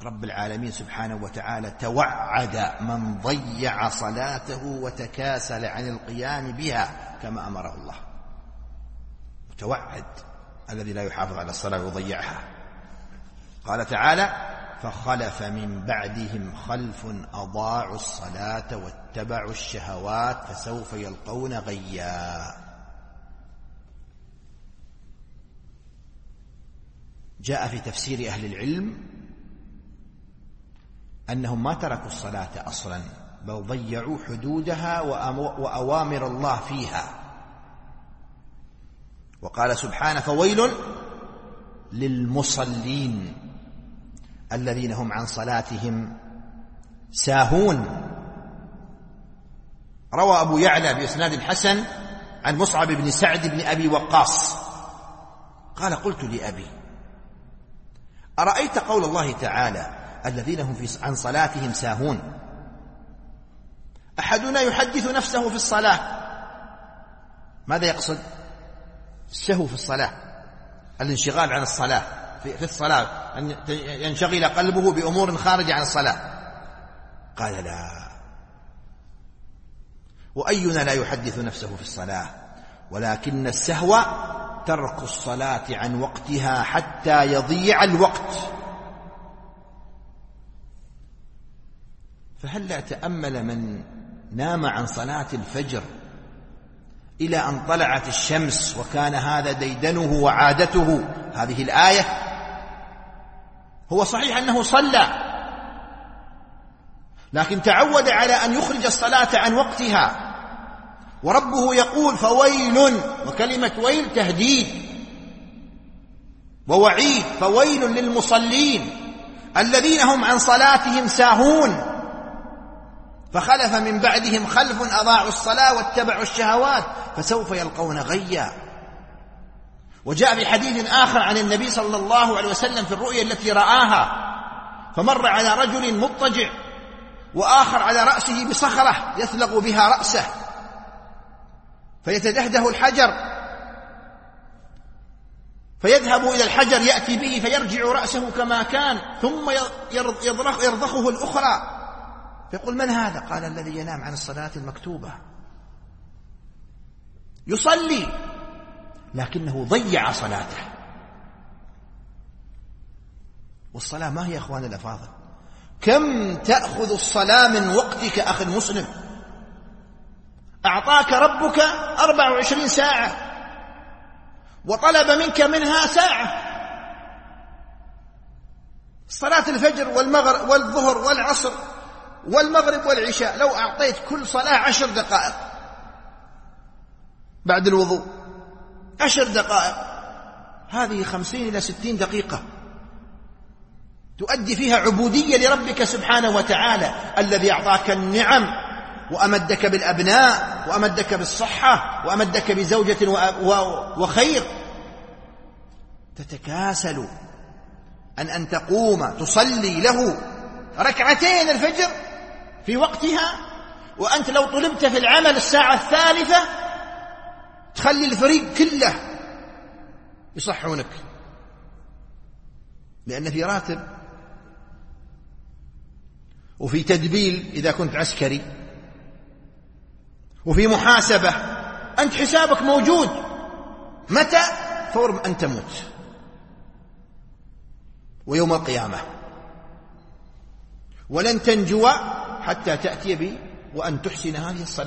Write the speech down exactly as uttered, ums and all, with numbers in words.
رب العالمين سبحانه وتعالى توعد من ضيع صلاته وتكاسل عن القيام بها كما أمره الله. توعد الذي لا يحافظ على الصلاة ويضيعها. قال تعالى: فخلف من بعدهم خلف أضاعوا الصلاة واتبعوا الشهوات فسوف يلقون غيا. جاء في تفسير أهل العلم أنهم ما تركوا الصلاة أصلا، بل ضيعوا حدودها وأوامر الله فيها. وقال سبحانه: فويل للمصلين الذين هم عن صلاتهم ساهون. روى أبو يعلى بإسناد حسن عن مصعب بن سعد بن أبي وقاص قال: قلت لأبي: أرأيت قول الله تعالى: الذين هم في عن صلاتهم ساهون؟ أحدنا يحدث نفسه في الصلاة، ماذا يقصد؟ السهو في الصلاة، الانشغال عن الصلاة، في الصلاة أن ينشغل قلبه بأمور خارجة عن الصلاة. قال: لا، وأينا لا يحدث نفسه في الصلاة، ولكن السهو ترك الصلاة عن وقتها حتى يضيع الوقت. فهل لا تأمل من نام عن صلاة الفجر إلى أن طلعت الشمس وكان هذا ديدنه وعادته هذه الآية؟ هو صحيح أنه صلى، لكن تعود على أن يخرج الصلاة عن وقتها، وربه يقول: فويل، وكلمة ويل تهديد ووعيد. فويل للمصلين الذين هم عن صلاتهم ساهون فخلف من بعدهم خلف أضاعوا الصلاة واتبعوا الشهوات فسوف يلقون غيا. وجاء في حديث آخر عن النبي صلى الله عليه وسلم في الرؤيا التي رآها، فمر على رجل مضطجع وآخر على رأسه بصخرة يثلغ بها رأسه فيتدهده الحجر، فيذهب إلى الحجر يأتي به فيرجع رأسه كما كان، ثم يرضخه الأخرى، فيقول: من هذا؟ قال: الذي ينام عن الصلاة المكتوبة، يصلي لكنه ضيع صلاته. والصلاة ما هي يا أخوان الأفاضل؟ كم تأخذ الصلاة من وقتك أخي المسلم؟ أعطاك ربك أربع وعشرين ساعة وطلب منك منها ساعة. صلاة الفجر والمغرب والظهر والعصر والمغرب والعشاء، لو أعطيت كل صلاة عشر دقائق بعد الوضوء، عشر دقائق، هذه خمسين إلى ستين دقيقة تؤدي فيها عبودية لربك سبحانه وتعالى الذي أعطاك النعم وأمدك بالأبناء وأمدك بالصحة وأمدك بزوجة وخير. تتكاسل أن أن تقوم تصلي له ركعتين الفجر في وقتها، وأنت لو طلبت في العمل الساعة الثالثة تخلي الفريق كله يصحونك، لأن في راتب وفي تدبيل إذا كنت عسكري وفي محاسبة، أنت حسابك موجود. متى؟ فور أن تموت ويوم القيامة، ولن تنجو حتى تأتي بي وأن تحسن هذه الصلاة.